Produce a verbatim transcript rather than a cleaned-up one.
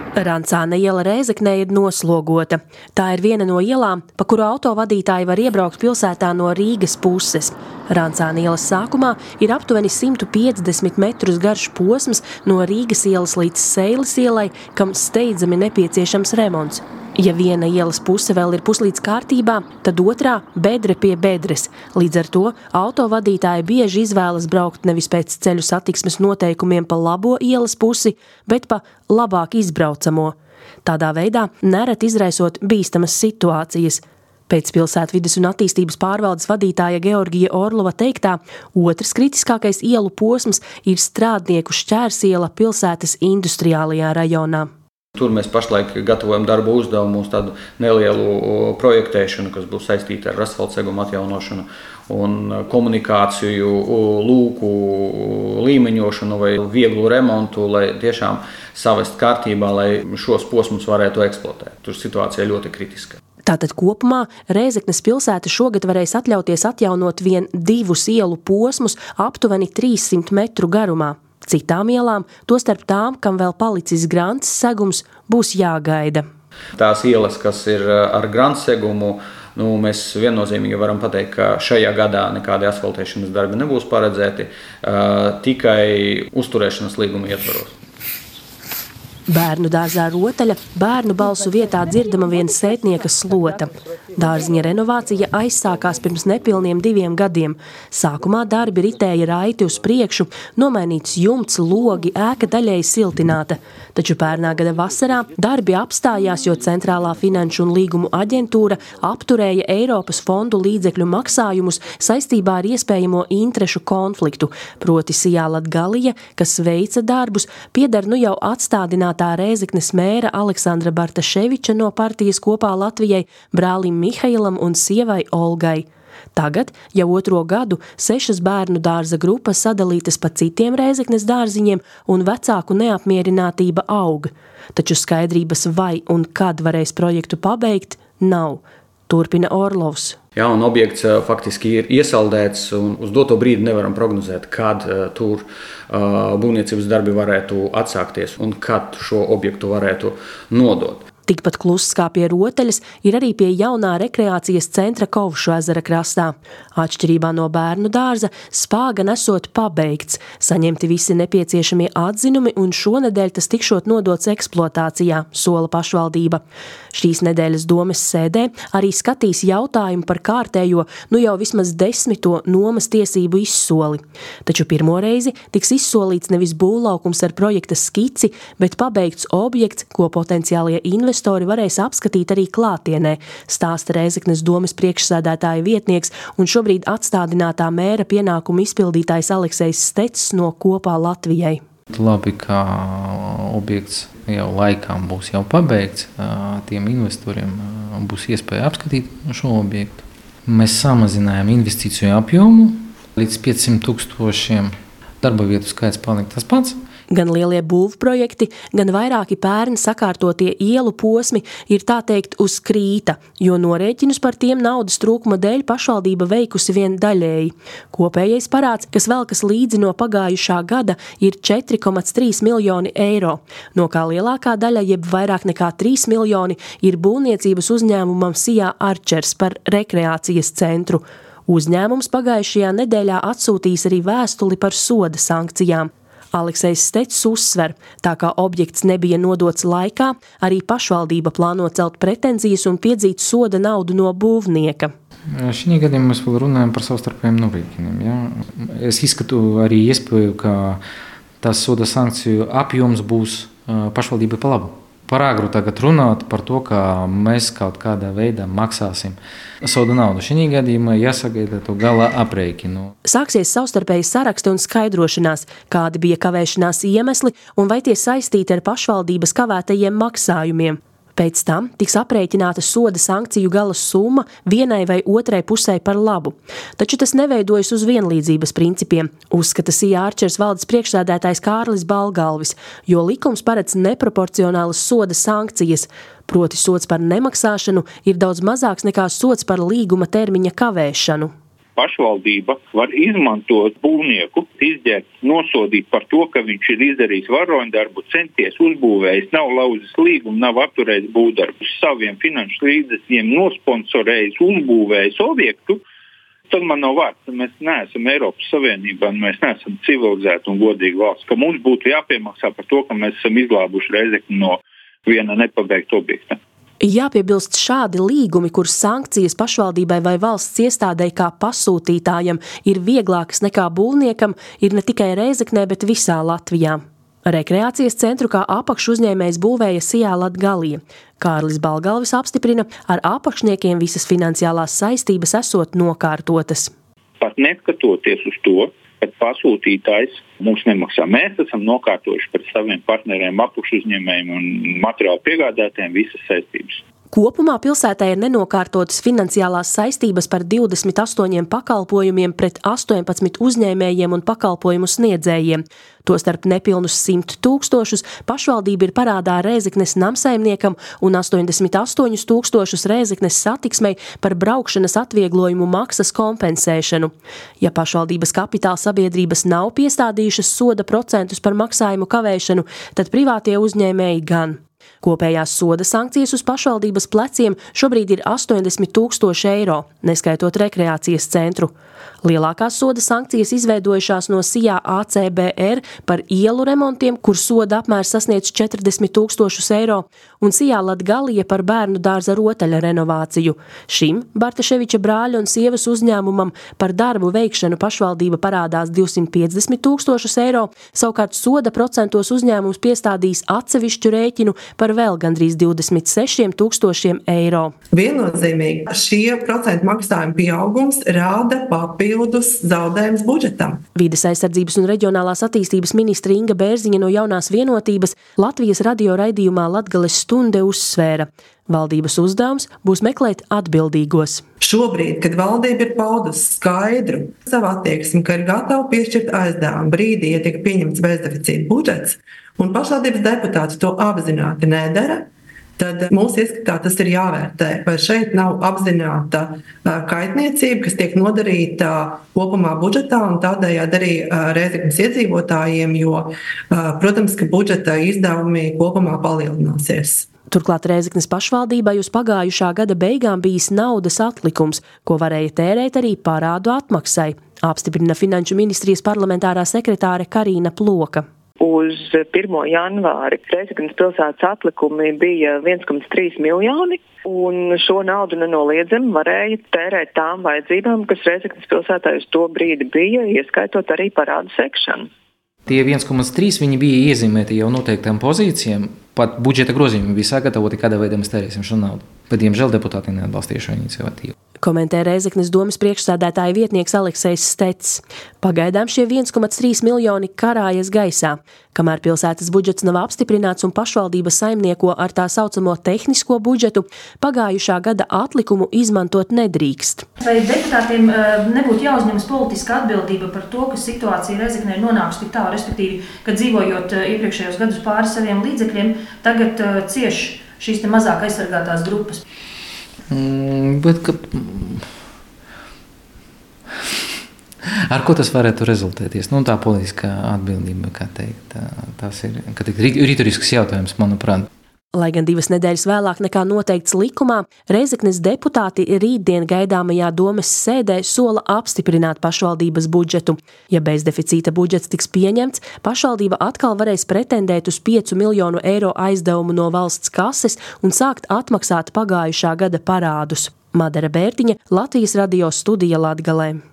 Rancāna iela Rēzeknē ir noslogota. Tā ir viena no ielām, pa kuru autovadītāji var iebraukt pilsētā no Rīgas puses. Rancāna ielas sākumā ir aptuveni simt piecdesmit metrus garš posms no Rīgas ielas līdz Seiles ielai, kam steidzami nepieciešams remonts. Ja viena ielas puse vēl ir puslīdz kārtībā, tad otrā bedre pie bedres. Līdz ar to autovadītāji bieži izvēlas braukt nevis pēc ceļu satiksmes noteikumiem pa labo ielas pusi, bet pa labāk izbraucamo. Tādā veidā nereti izraisot bīstamas situācijas. Pēc pilsētvides un attīstības pārvaldes vadītāja Georgija Orlova teiktā, otrs kritiskākais ielu posms ir Strādnieku šķērsiela pilsētas industriālajā rajonā. Tur mēs pašlaik gatavojam darbu uzdevumu uz tādu nelielu projektēšanu, kas būs saistīta ar asfalta segumu atjaunošanu un komunikāciju, lūku līmeņošanu vai vieglu remontu, lai tiešām savest kārtībā, lai šos posmus varētu eksploatēt. Tur situācija ļoti kritiska. Tātad kopumā Rēzeknes pilsēta šogad varēs atļauties atjaunot vien divus ielu posmus aptuveni trīssimt metru garumā. Citām ielām, tostarp tām, kam vēl palicis grants segums, būs jāgaida. Tās ielas, kas ir ar grants segumu, nu, mēs viennozīmīgi varam pateikt, ka šajā gadā nekādi asfaltēšanas darbi nebūs paredzēti, uh, tikai uzturēšanas līguma ietvaros. Bērnu dārzā Rotaļa bērnu balsu vietā dzirdama viena sētnieka slota. Dārziņa renovācija aizsākās pirms nepilniem diviem gadiem. Sākumā darbi ritēja raiti uz priekšu, nomainīts jumts, logi, ēka daļēji siltināta. Taču pērnā gada vasarā darbi apstājās, jo Centrālā finanšu un līgumu aģentūra apturēja Eiropas fondu līdzekļu maksājumus saistībā ar iespējamo interešu konfliktu. Proti Sijā Latgalija, kas veica darbus, pieder nu jau atstādināt tā Rēzeknes mēra Aleksandra Bartaševiča no partijas Kopā Latvijai, brālim Mihailam un sievai Olgai. Tagad, jau otro gadu, sešas bērnu dārza grupas sadalītas pa citiem Rēzeknes dārziņiem un vecāku neapmierinātība aug. Taču skaidrības vai un kad varēs projektu pabeigt, nav. Turpina Orlovs. Jā, un objekts faktiski ir iesaldēts, un uz doto brīdi nevaram prognozēt, kad uh, tur uh, būvniecības darbi varētu atsākties un kad šo objektu varētu nodot. Tikpat kluss kā pie Rotaļas ir arī pie jaunā rekreācijas centra Kovšu ezera krastā. Atšķirībā no bērnu dārza, spāga nesot pabeigts, saņemti visi nepieciešamie atzinumi un šonedēļ tas tikšot nodots eksploatācijā, sola pašvaldība. Šīs nedēļas domes sēdē arī skatīs jautājumu par kārtējo, nu jau vismaz desmito nomas tiesību izsoli. Taču pirmo reizi tiks izsolīts nevis būvlaukums ar projekta skici, bet pabeigts objekts, ko potenciālie investori varēs apskatīt arī klātienē, stāsta Rēzeknes domes priekšsēdētāja vietnieks un šobrīd atstādinātā mēra pienākumu izpildītājs Aleksejs Stecs no Kopā Latvijai. Labi, ka objekts jau laikām būs jau pabeigts, tiem investoriem būs iespēja apskatīt šo objektu. Mēs samazinājām investīciju apjomu līdz piecsimt tūkstošiem, darba vietu skaits palika tas pats. Gan lielie būvprojekti, gan vairāki pērni sakārtotie ielu posmi ir tā teikt uz krīta, jo norēķinus par tiem naudas trūkuma dēļ pašvaldība veikusi vien daļēji. Kopējais parāds, kas velkas līdzi no pagājušā gada, ir četri komats trīs miljoni eiro, no kā lielākā daļa, jeb vairāk nekā trīs miljoni, ir būvniecības uzņēmumam Sijā Arčers par rekreācijas centru. Uzņēmums pagājušajā nedēļā atsūtīs arī vēstuli par soda sankcijām. Aleksejs Stecs uzsver, tā kā objekts nebija nodots laikā, arī pašvaldība plāno celt pretenzijas un piedzīt soda naudu no būvnieka. Šī gadījumā mēs vēl runājam par savstarpējiem norēķiniem. Ja? Es izskatu arī iespēju, ka tas soda sankciju apjoms būs pašvaldībai pa labu. Par agru tagad runāt par to, ka mēs kaut kādā veidā maksāsim soda naudu. Šī gadījumā jāsagaida to gala aprēķinu. Sāksies savstarpēji saraksti un skaidrošanās, kādi bija kavēšanās iemesli un vai tie saistīti ar pašvaldības kavētajiem maksājumiem. Pēc tam tiks aprēķināta soda sankciju gala summa vienai vai otrai pusē par labu. Taču tas neveidojas uz vienlīdzības principiem, uzskata Sijā Arčers valdes priekšsēdētājs Kārlis Balgalvis, jo likums paredz neproporcionālas soda sankcijas, proti sods par nemaksāšanu ir daudz mazāks nekā sods par līguma termiņa kavēšanu. pašvaldība var izmantot būvnieku, izģērt, nosodīt par to, ka viņš ir izdarījis varoņdarbu, centies uzbūvējis, nav lauzis līgumu, nav apturējis būvdarbus, saviem finanšu līdzekļiem nosponsorējis, uzbūvējis objektu, tad man nav vārds, mēs neesam Eiropas Savienībā, mēs neesam civilizēta un godīga valsts, ka mums būtu jāpiemaksā par to, ka mēs esam izglābuši Reizekni no viena nepabeigta objekta. Jāpiebilst, šādi līgumi, kur sankcijas pašvaldībai vai valsts iestādei kā pasūtītājam ir vieglākas nekā būvniekam, ir ne tikai Reizeknē, bet visā Latvijā. Rekreācijas centru kā apakšu uzņēmējs būvēja Sijā Latgalija. Kārlis Balgalvis apstiprina, ar apakšniekiem visas finansiālās saistības esot nokārtotas. Pat neskatoties uz to, kad pasūtītājs mums nemaksā. Mēs esam nokārtojuši pret saviem partneriem, apakšu uzņēmējiem un materiālu piegādātājiem visas saistības. Kopumā pilsētā ir nenokārtotas finansiālās saistības par divdesmit astoņiem pakalpojumiem pret astoņpadsmit uzņēmējiem un pakalpojumu sniedzējiem. Tostarp nepilnus simt tūkstošus pašvaldība ir parādā Rēzeknes namsaimniekam un astoņdesmit astoņus tūkstošus Rēzeknes satiksmei par braukšanas atvieglojumu maksas kompensēšanu. Ja pašvaldības kapitāla sabiedrības nav piestādījušas soda procentus par maksājumu kavēšanu, tad privātie uzņēmēji gan. Kopējās soda sankcijas uz pašvaldības pleciem šobrīd ir astoņdesmit tūkstoši eiro, neskaitot rekreācijas centru. Lielākās soda sankcijas izveidojušās no Sijā A C B R par ielu remontiem, kur soda apmērs sasniedz četrdesmit tūkstošus eiro, un Sijā Latgalija par bērnu dārza rotaļa renovāciju. Šim Bartaševiča brāļa un sievas uzņēmumam par darbu veikšanu pašvaldība parādās divsimt piecdesmit tūkstošus eiro, savukārt soda procentos uzņēmums piestādīs atsevišķu rēķinu par vēl gandrīz divdesmit sešiem tūkstošiem eiro. Viennozīmīgi šie procentu maksājuma pieaugums rāda papildus zaudējums budžetam. Vides aizsardzības un reģionālās attīstības ministre Inga Bērziņa no Jaunās vienotības Latvijas radio raidījumā Latgales stunde uzsvēra. Valdības uzdevums būs meklēt atbildīgos. Šobrīd, kad valdība ir paudusi skaidru savu attieksmi, ka ir gatava piešķirt aizdevumu brīdī, ja tiek pieņemts bezdeficīta budžets, un pašvaldības deputāti to apzināti nedara, tad mūsu ieskatā tas ir jāvērtē, vai šeit nav apzināta kaitniecība, kas tiek nodarīta kopumā budžetā un tādējādi arī Rēzeknes iedzīvotājiem, jo, protams, ka budžeta izdevumi kopumā palielināsies. Turklāt Rēzeknes pašvaldībai uz pagājušā gada beigām bijis naudas atlikums, ko varēja tērēt arī parādu atmaksai, apstiprina Finanšu ministrijas parlamentārā sekretāre Karīna Ploka. Uz pirmo janvāri Rēzeknes pilsētas atlikumi bija viens komats trīs miljoni, un šo naudu nenoliedzami varēja tērēt tām vajadzībām, kas Rēzeknes pilsētā uz to brīdi bija, ieskaitot arī parādu sekšanu. Tie viens komats trīs viņi bija iezīmēti jau noteiktām pozīcijām, pat budžeta grozījumi bija sagatavoti, kādā veidā mēs tērēsim šo naudu. Bet, diemžēl, deputāti neatbalstīja šo iniciatīvu. Komentē Rēzeknes domes priekšsēdētāja vietnieks Aleksejs Stets. Pagaidām šie viens komats trīs miljoni karājas gaisā, kamēr pilsētas budžets nav apstiprināts un pašvaldība saimnieko ar tā saucamo tehnisko budžetu, pagājušā gada atlikumu izmantot nedrīkst. Vai deputātiem nebūtu jāuzņemas politiska atbildība par to, ka situācija Rēzeknē ir nonākusi tik tālu, respektīvi, ka dzīvojot iepriekšējos gadus pāri saviem līdzekļiem, tagad cieš šīs te mazāk aizsargātās grupas? Mm, bet, ka... Ar ko tas varētu rezultēties? Nu, tā politiskā atbildība, kā teikt, tas ir, kā teikt, ritorisks jautājums, manuprāt. Lai gan divas nedēļas vēlāk nekā noteikts likumā, Rēzeknes deputāti rītdien gaidāmajā domes sēdē sola apstiprināt pašvaldības budžetu. Ja bezdeficīta budžets tiks pieņemts, pašvaldība atkal varēs pretendēt uz piecu miljonu eiro aizdevumu no valsts kases un sākt atmaksāt pagājušā gada parādus. Madara Bērtiņa, Latvijas radio studija Latgalē.